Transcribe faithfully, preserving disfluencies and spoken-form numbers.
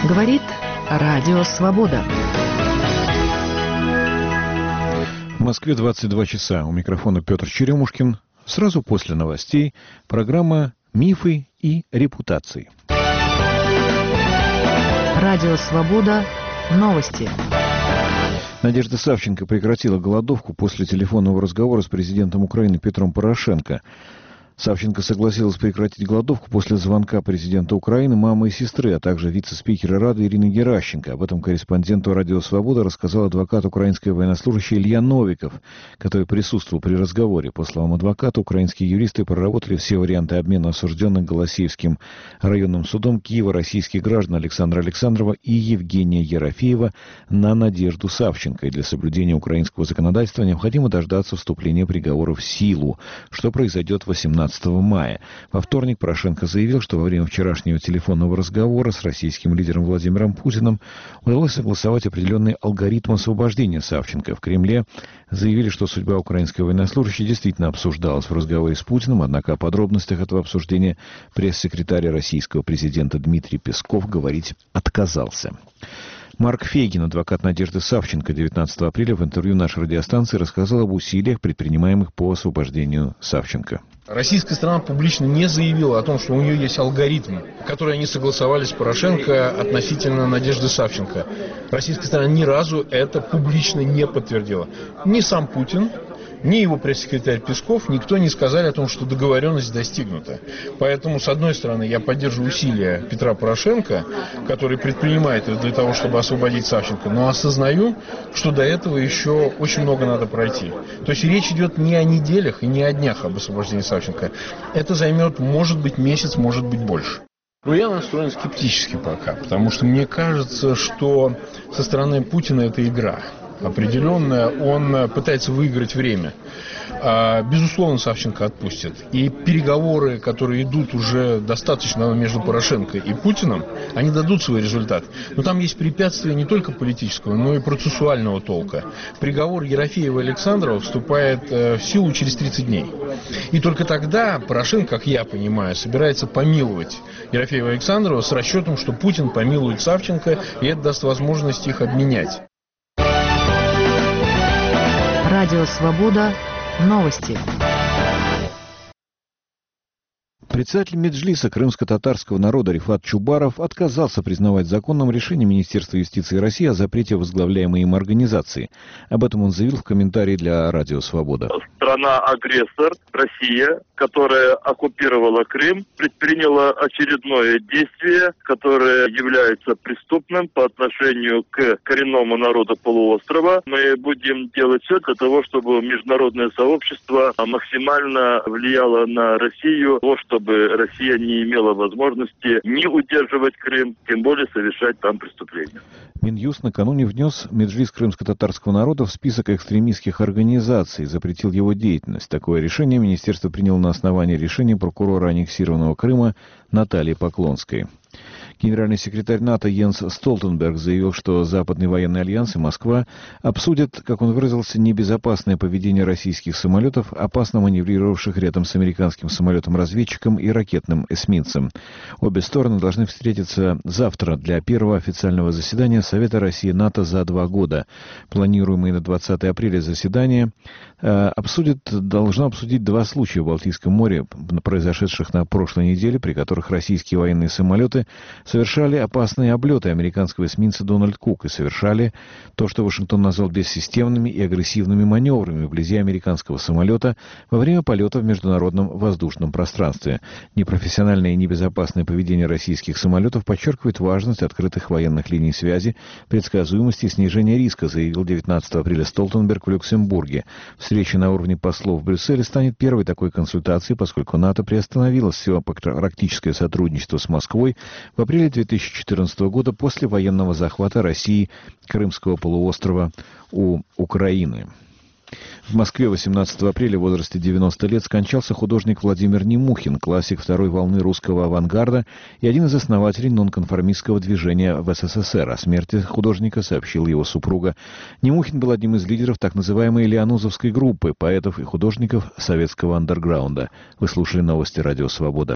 Говорит Радио Свобода. В Москве двадцать два часа. У микрофона Петр Черемушкин. Сразу после новостей программа «Мифы и репутации». Радио Свобода. Новости. Надежда Савченко прекратила голодовку после телефонного разговора с президентом Украины Петром Порошенко. Савченко согласилась прекратить голодовку после звонка президента Украины, мамы и сестры, а также вице-спикера Рады Ирины Геращенко. Об этом корреспонденту «Радио Свобода» рассказал адвокат украинской военнослужащей Илья Новиков, который присутствовал при разговоре. По словам адвоката, украинские юристы проработали все варианты обмена осужденных Голосеевским районным судом Киева российских граждан Александра Александрова и Евгения Ерофеева на Надежду Савченко. И для соблюдения украинского законодательства необходимо дождаться вступления приговора в силу, что произойдет восемнадцатого мая. Во вторник Порошенко заявил, что во время вчерашнего телефонного разговора с российским лидером Владимиром Путиным удалось согласовать определенный алгоритм освобождения Савченко. В Кремле заявили, что судьба украинской военнослужащей действительно обсуждалась в разговоре с Путиным, однако о подробностях этого обсуждения пресс-секретарь российского президента Дмитрий Песков говорить отказался. Марк Фейгин, адвокат Надежды Савченко, девятнадцатого апреля в интервью нашей радиостанции рассказал об усилиях, предпринимаемых по освобождению Савченко. Российская сторона публично не заявила о том, что у нее есть алгоритм, который они согласовали с Порошенко относительно Надежды Савченко. Российская сторона ни разу это публично не подтвердила. Ни сам Путин, ни его пресс-секретарь Песков, никто не сказали о том, что договоренность достигнута. Поэтому, с одной стороны, я поддерживаю усилия Петра Порошенко, который предпринимает это для того, чтобы освободить Савченко, но осознаю, что до этого еще очень много надо пройти. То есть речь идет не о неделях и не о днях об освобождении Савченко. Это займет, может быть, месяц, может быть, больше. Но я настроен скептически пока, потому что мне кажется, что со стороны Путина это игра определенная, он пытается выиграть время. Безусловно, Савченко отпустят. И переговоры, которые идут уже достаточно между Порошенко и Путиным, они дадут свой результат. Но там есть препятствия не только политического, но и процессуального толка. Приговор Ерофеева и Александрова вступает в силу через тридцать дней. И только тогда Порошенко, как я понимаю, собирается помиловать Ерофеева и Александрова с расчетом, что Путин помилует Савченко, и это даст возможность их обменять. Радио Свобода. Новости. Председатель Меджлиса крымско-татарского народа Рифат Чубаров отказался признавать законным решение Министерства юстиции России о запрете возглавляемой им организации. Об этом он заявил в комментарии для Радио Свобода. Страна-агрессор, Россия, которая оккупировала Крым, предприняла очередное действие, которое является преступным по отношению к коренному народу полуострова. Мы будем делать все для того, чтобы международное сообщество максимально влияло на Россию, чтобы Россия не имела возможности ни удерживать Крым, тем более совершать там преступления. Минюст накануне внес Меджлис крымско-татарского народа в список экстремистских организаций, запретил его деятельность. Такое решение министерство приняло на основании решения прокурора аннексированного Крыма Натальи Поклонской. Генеральный секретарь НАТО Йенс Столтенберг заявил, что Западный военный альянс и Москва обсудят, как он выразился, небезопасное поведение российских самолетов, опасно маневрировавших рядом с американским самолетом-разведчиком и ракетным эсминцем. Обе стороны должны встретиться завтра для первого официального заседания Совета России-НАТО за два года. Планируемое на двадцатое апреля заседание э, обсудит, должно обсудить два случая в Балтийском море, произошедших на прошлой неделе, при которых российские военные самолеты совершали опасные облеты американского эсминца «Дональд Кук» и совершали то, что Вашингтон назвал бессистемными и агрессивными маневрами вблизи американского самолета во время полета в международном воздушном пространстве. Непрофессиональное и небезопасное поведение российских самолетов подчеркивает важность открытых военных линий связи, предсказуемости и снижения риска, заявил девятнадцатого апреля Столтенберг в Люксембурге. Встреча на уровне послов в Брюсселе станет первой такой консультацией, поскольку НАТО приостановило все практическое сотрудничество с Москвой в апреле две тысячи четырнадцатого года после военного захвата России Крымского полуострова у Украины. В Москве восемнадцатого апреля в возрасте девяноста лет скончался художник Владимир Немухин, классик второй волны русского авангарда и один из основателей нонконформистского движения в СССР. О смерти художника сообщила его супруга. Немухин был одним из лидеров так называемой Лианузовской группы поэтов и художников советского андерграунда. Вы слушали новости Радио Свобода.